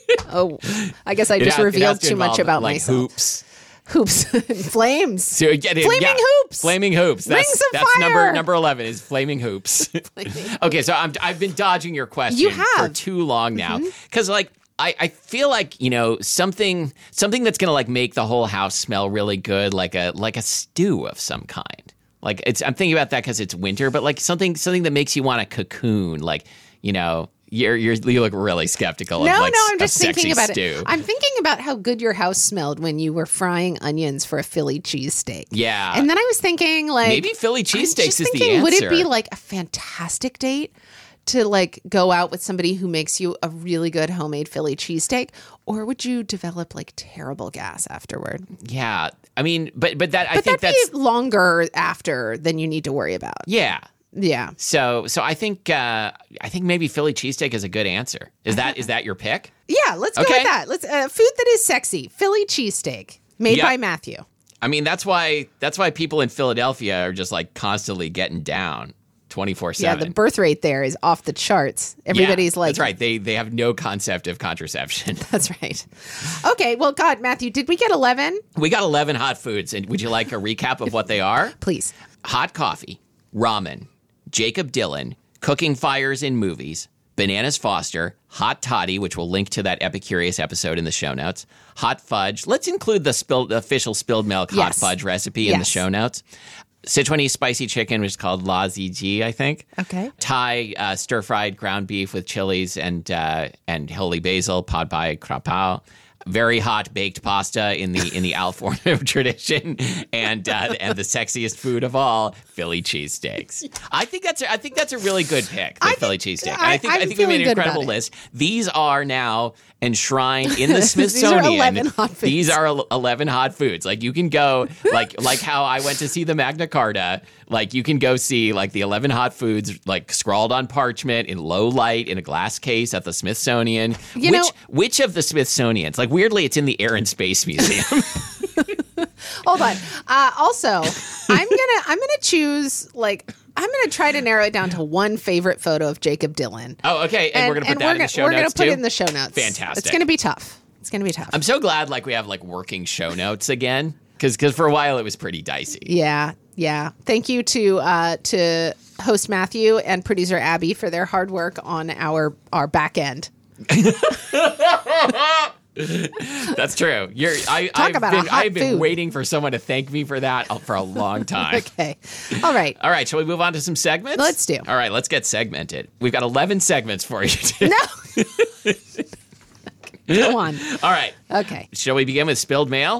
oh. I guess I It just ha- it revealed has to too much involve, about like, myself. hoops. Hoops, flames. So get it, Flaming yeah. hoops. Flaming hoops. That's, Rings of that's fire. number number eleven is flaming hoops. Okay, so I'm, I've been dodging your question You for have. too long now because like. I, I feel like, you know, something something that's gonna like make the whole house smell really good, like a like a stew of some kind. Like it's I'm thinking about that because it's winter, but like something something that makes you want to cocoon, like, you know, you're, you're you look really skeptical No, of like no, I'm a just sexy thinking about stew. it. I'm thinking about how good your house smelled when you were frying onions for a Philly cheesesteak. Yeah. And then I was thinking, like, Maybe Philly I'm cheesesteaks just is the thinking, would it answer. be like a fantastic date to like go out with somebody who makes you a really good homemade Philly cheesesteak, or would you develop like terrible gas afterward? Yeah, I mean, but but that I But think that'd that's be longer after than you need to worry about. yeah. Yeah. So so I think uh, I think maybe Philly cheesesteak is a good answer. Is that is that your pick? Yeah, let's go Okay. with that. Let's uh, food that is sexy. Philly cheesesteak made Yep. by Matthew. I mean, that's why that's why people in Philadelphia are just like constantly getting down twenty-four Yeah, seven. the birth rate there is off the charts. Everybody's like, that's right. They they have no concept of contraception. That's right. Okay, well, God, Matthew, did we get eleven? We got eleven hot foods, and would you like a recap of what they are? Please. Hot coffee, ramen, Jacob Dylan, cooking fires in movies, Bananas Foster, hot toddy, which we'll link to that Epicurious episode in the show notes, hot fudge. Let's include the spilled, the official spilled milk hot Yes. fudge recipe in the Yes. show notes. Sichuanese spicy chicken, which is called La Ziji, I think. Okay. Thai uh, stir-fried ground beef with chilies and uh, and holy basil, pad bai krapao. Very hot baked pasta in the in the Al Forno tradition, and uh, and the sexiest food of all, Philly cheesesteaks. I think that's a, I think that's a really good pick, the I Philly think- cheesesteak. And I- I think I'm I think we feeling made an good about incredible it. list. These are now enshrined in the These are Smithsonian. eleven hot foods. These are el- eleven hot foods. Like you can go like like how I went to see the Magna Carta. Like you can go see like the eleven hot foods like scrawled on parchment in low light in a glass case at the Smithsonian. You which know- which of the Smithsonians? Like weirdly, it's in the Air and Space Museum. Hold on. Uh, also, I'm gonna I'm gonna choose like I'm gonna try to narrow it down to one favorite photo of Jacob Dylan. Oh, okay. And, we're gonna put that we're in the gonna- show we're notes gonna put too? it in the show notes. Fantastic. It's gonna be tough. It's gonna be tough. I'm so glad like we have like working show notes again because because for a while it was pretty dicey. Yeah, yeah. Thank you to uh, to host Matthew and producer Abby for their hard work on our our back end. That's true. You're. I, Talk I've about a been, hot I've been food. waiting for someone to thank me for that for a long time. Okay. All right. All right. Shall we move on to some segments? Let's do. All right. Let's get segmented. We've got eleven segments for you today. No. Go on. All right. Okay. Shall we begin with spilled mail?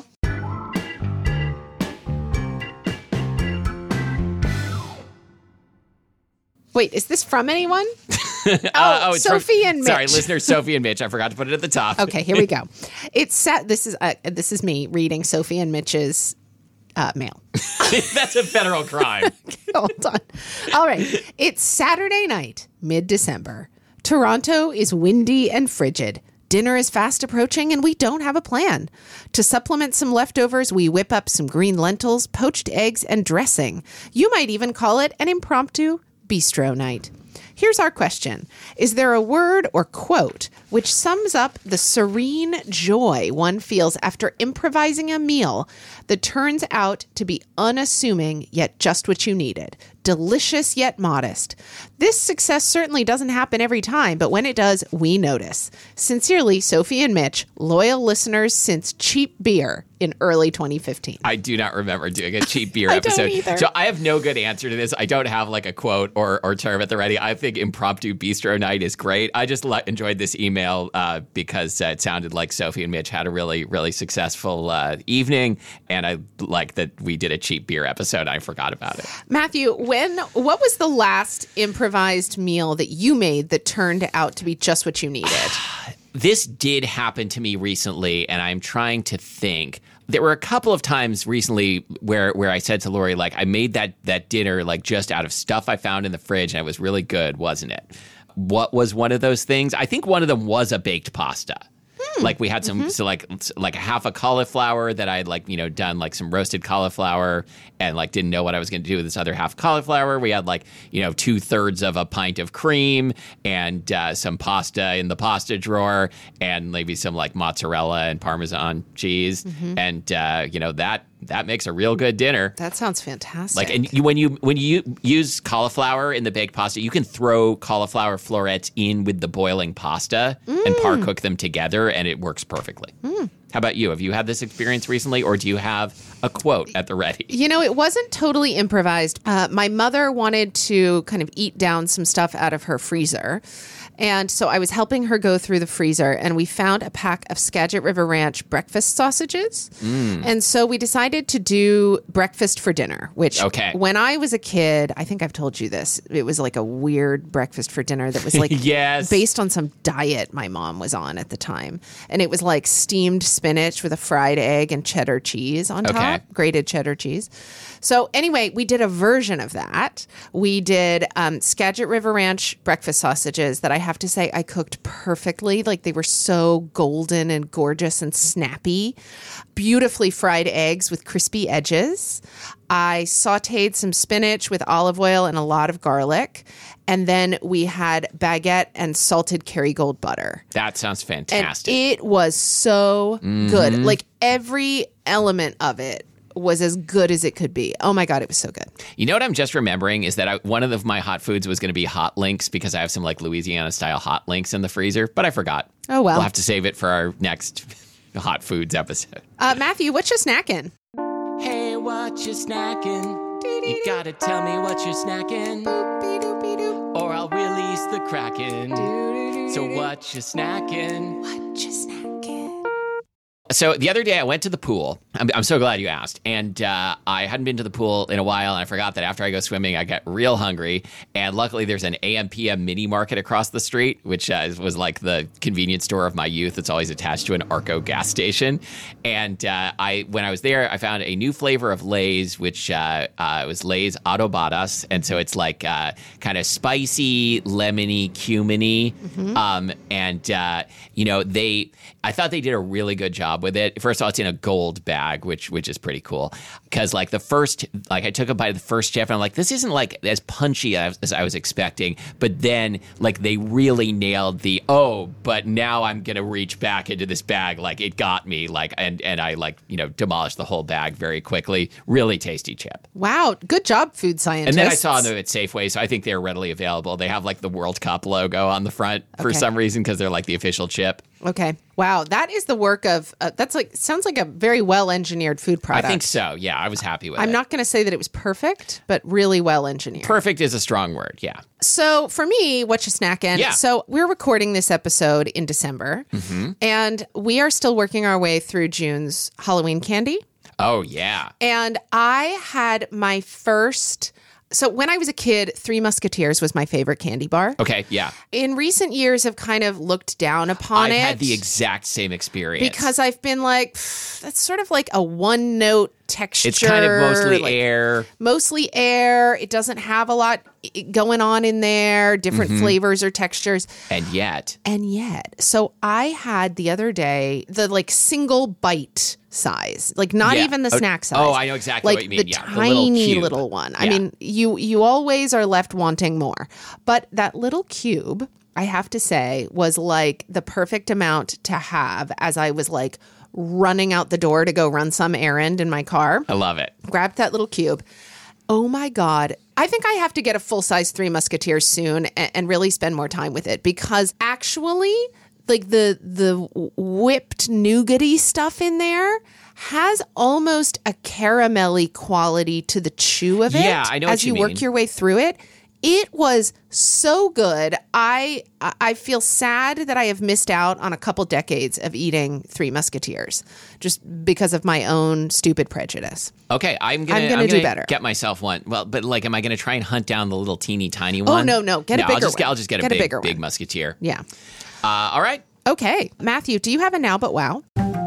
Wait, is this from anyone? Uh, Oh, it's from- Sophie and Mitch. Sorry, listeners Sophie and Mitch. I forgot to put it at the top. Okay, here we go. It's sat. This is uh, this is me reading Sophie and Mitch's uh, mail. That's a federal crime. Hold on. All right. It's Saturday night, mid-December. Toronto is windy and frigid. Dinner is fast approaching and we don't have a plan. To supplement some leftovers, we whip up some green lentils, poached eggs, and dressing. You might even call it an impromptu bistro night. Here's our question. Is there a word or quote which sums up the serene joy one feels after improvising a meal that turns out to be unassuming yet just what you needed? Delicious yet modest. This success certainly doesn't happen every time, but when it does, we notice. Sincerely, Sophie and Mitch, loyal listeners since Cheap Beer in early twenty fifteen. I do not remember doing a cheap beer I don't episode. either. So I have no good answer to this. I don't have like a quote or, or term at the ready. I think impromptu bistro night is great. I just lo- enjoyed this email uh, because uh, it sounded like Sophie and Mitch had a really, really successful uh, evening. And I like that we did a cheap beer episode. I forgot about it. Matthew, when what was the last improvised meal that you made that turned out to be just what you needed? This did happen to me recently, and I'm trying to think. There were a couple of times recently where where I said to Lori, like, I made that that dinner like just out of stuff I found in the fridge, and it was really good, wasn't it? What was one of those things? I think one of them was a baked pasta. Like we had some, mm-hmm. so like like a half a cauliflower that I had like, you know, done like some roasted cauliflower and like didn't know what I was going to do with this other half cauliflower. We had like, you know, two thirds of a pint of cream and uh, some pasta in the pasta drawer and maybe some like mozzarella and Parmesan cheese. Mm-hmm. And, uh, you know, that that makes a real good dinner. That sounds fantastic. Like, and you, when you when you use cauliflower in the baked pasta, you can throw cauliflower florets in with the boiling pasta mm. and par cook them together, and it works perfectly. Mm. How about you? Have you had this experience recently, or do you have a quote at the ready? You know, it wasn't totally improvised. Uh, my mother wanted to kind of eat down some stuff out of her freezer. And so I was helping her go through the freezer, and we found a pack of Skagit River Ranch breakfast sausages. Mm. And so we decided to do breakfast for dinner, which okay. when I was a kid, I think I've told you this, it was like a weird breakfast for dinner that was like yes. based on some diet my mom was on at the time. And it was like steamed spinach with a fried egg and cheddar cheese on okay. top, grated cheddar cheese. So anyway, we did a version of that. We did um, Skagit River Ranch breakfast sausages that I have to say I cooked perfectly. Like they were so golden and gorgeous and snappy. Beautifully fried eggs with crispy edges. I sauteed some spinach with olive oil and a lot of garlic. And then we had baguette and salted Kerrygold butter. That sounds fantastic. And it was so mm-hmm. good. Like every element of it was as good as it could be. Oh my God, it was so good. You know what I'm just remembering is that I, one of the, my hot foods was going to be hot links because I have some like Louisiana style hot links in the freezer, but I forgot. Oh well. We'll have to save it for our next hot foods episode. Uh, Matthew, what you snacking? Hey, what you snacking? You gotta tell me what you're snacking, or I'll release the Kraken. So what you snacking? What you snacking? So the other day I went to the pool. I'm, I'm so glad you asked. And uh, I hadn't been to the pool in a while, and I forgot that after I go swimming, I get real hungry. And luckily there's an A M P M mini market across the street, which uh, was like the convenience store of my youth. It's always attached to an Arco gas station. And uh, I, when I was there, I found a new flavor of Lay's, which uh, uh, was Lay's Adobadas. And so it's like uh, kind of spicy, lemony, cuminy. Mm-hmm. Um, and, uh, you know, they, I thought they did a really good job with it. First of all, it's in a gold bag, which which is pretty cool. Because like the first, like I took a bite of the first chip, and I'm like, this isn't like as punchy as, as I was expecting. But then like they really nailed the oh, but now I'm gonna reach back into this bag. Like it got me. Like and and I like you know demolished the whole bag very quickly. Really tasty chip. Wow, good job, food scientists. And then I saw them at Safeway, so I think they're readily available. They have like the World Cup logo on the front for okay. some reason because they're like the official chip. Okay. Wow. That is the work of, uh, that's like, sounds like a very well engineered food product. I think so. Yeah, I was happy with I'm it. I'm not going to say that it was perfect, but really well engineered. Perfect is a strong word. Yeah. So for me, what you snacking? Yeah. So we're recording this episode in December, Mm-hmm. and we are still working our way through June's Halloween candy. Oh, yeah. And I had my first. So when I was a kid, Three Musketeers was my favorite candy bar. Okay, yeah. In recent years, I've kind of looked down upon I it. had the exact same experience. Because I've been like, "Pff, that's sort of like a one note texture. it's kind of mostly like, air. Mostly air. It doesn't have a lot going on in there, different Mm-hmm. flavors or textures. And yet, And yet, so I had the other day the like single bite size, like not Yeah. even the Oh, snack size. oh, I know exactly like what you mean. the Yeah, the little tiny cube. little one. I Yeah. mean, you you always are left wanting more. But that little cube, I have to say, was like the perfect amount to have as I was like running out the door to go run some errand in my car. I love it. Grabbed that little cube. Oh my God. I think I have to get a full size Three Musketeers soon and, and really spend more time with it, because actually, like the the whipped nougaty stuff in there has almost a caramelly quality to the chew of it. Yeah, I know what as you you work mean. your way through it. It was so good. I I feel sad that I have missed out on a couple decades of eating Three Musketeers just because of my own stupid prejudice. Okay, I'm gonna, I'm gonna do better. Get myself one. Well, but like, am I gonna try and hunt down the little teeny tiny one? Oh, no, no. Get a I'll bigger just, get- one. I'll just get, Get a a big, bigger big one. musketeer. Yeah. Uh, all right. Okay. Matthew, do you have a now but wow?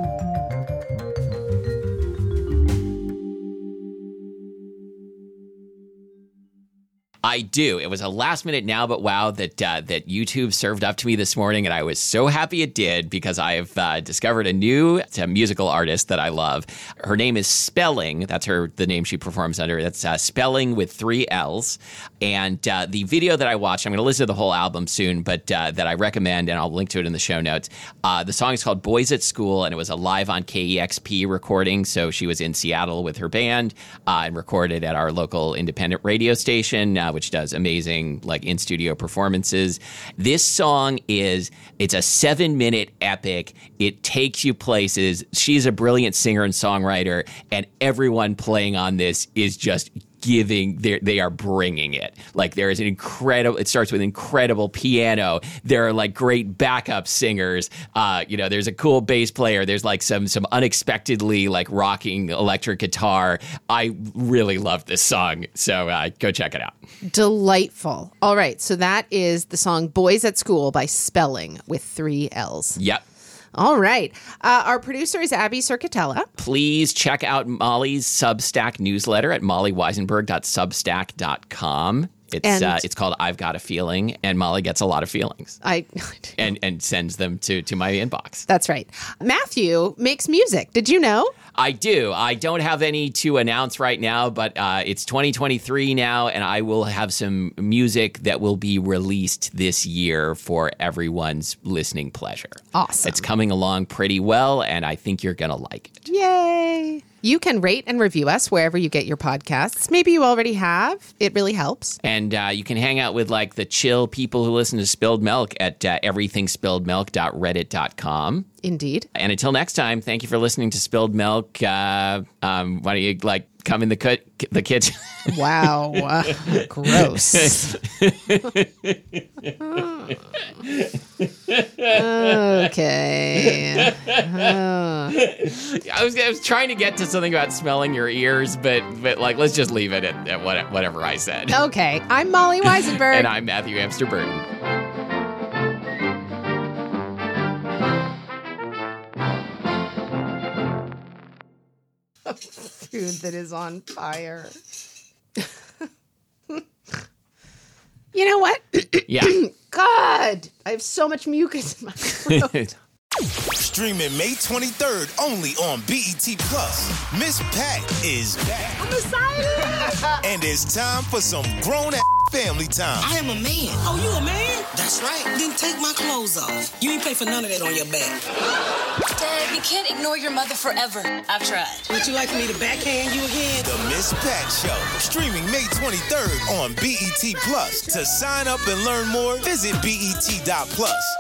I do. It was a last minute now, but wow that uh, that YouTube served up to me this morning, and I was so happy it did, because I've uh, discovered a new a musical artist that I love. Her name is Spelling. That's her the name she performs under. That's uh, Spelling with three L's. And uh, the video that I watched, I'm going to listen to the whole album soon, but uh, that I recommend, and I'll link to it in the show notes. Uh, the song is called Boys at School, and it was a live on K E X P recording. So she was in Seattle with her band uh, and recorded at our local independent radio station, uh, which does amazing like in studio performances. This song is it's a seven minute epic. It takes you places. She's a brilliant singer and songwriter, and everyone playing on this is just giving they they are bringing it. Like there is an incredible it starts with incredible piano. There are like great backup singers. Uh you know, there's a cool bass player. There's like some some unexpectedly like rocking electric guitar. I really love this song. So uh go check it out. Delightful. All right. So that is the song Boys at School by Spelling with three L's. Yep. All right. Uh, our producer is Abby Circatella. Please check out Molly's Substack newsletter at molly weisenberg dot substack dot com. It's And- uh, it's called I've Got a Feeling, and Molly gets a lot of feelings I. and and sends them to to my inbox. That's right. Matthew makes music. Did you know? I do. I don't have any to announce right now, but uh, it's twenty twenty-three now, and I will have some music that will be released this year for everyone's listening pleasure. Awesome. It's coming along pretty well, and I think you're going to like it. Yay. You can rate and review us wherever you get your podcasts. Maybe you already have. It really helps. And uh, you can hang out with like the chill people who listen to Spilled Milk at uh, everything spilled milk dot reddit dot com. Indeed. And until next time, thank you for listening to Spilled Milk. Uh, um, why don't you like come in the cut the kitchen? Wow. Uh, gross. Okay. I was, I was trying to get to something about smelling your ears, but but like let's just leave it at, at what, whatever I said. Okay. I'm Molly Weisenberg. And I'm Matthew Amster Burton. Food that is on fire. You know what? Yeah. God, I have so much mucus in my throat. Streaming May twenty-third only on B E T Plus. Miss Pat is back. I'm excited. And it's time for some grown-ass family time. I am a man. Oh, you a man? That's right. Then take my clothes off. You ain't pay for none of that on your back. Dad, you can't ignore your mother forever. I've tried. Would you like me to backhand you again? The Miss Pat Show. Streaming May twenty-third on B E T Plus. To sign up and learn more, visit B E T dot plus.